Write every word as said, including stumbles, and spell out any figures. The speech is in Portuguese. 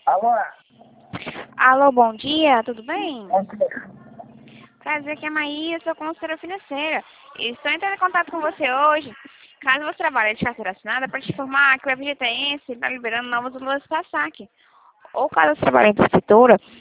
Alô? Alô, bom dia, tudo bem? Bom dia. Prazer, que é a Maíra, sou consultora financeira. E estou entrando em contato com você hoje, caso você trabalhe de carteira assinada, para te informar que o F G T S está liberando novas luvas para saque. Ou caso você trabalhe em prefeitura,